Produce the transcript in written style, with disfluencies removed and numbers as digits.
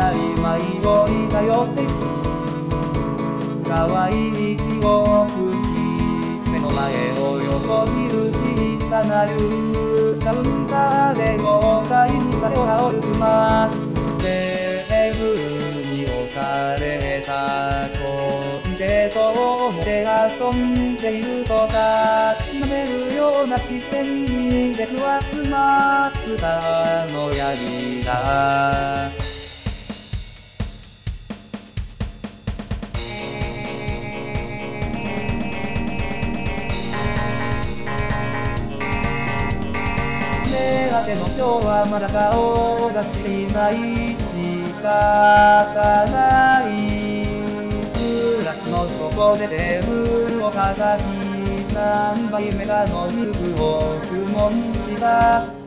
り迷いが寄せ可愛い息を吹き目の前を横切る小さな夕カウンターで豪快に酒を煽る車テーブルに置かれたコンテと表遊んでいるとたしなめるような視線に出くわすマツダのヤギだ目当ての今日はまだ顔を出していない仕方ないグラスの底でテーブルを飾り何杯目かのミルクを注文した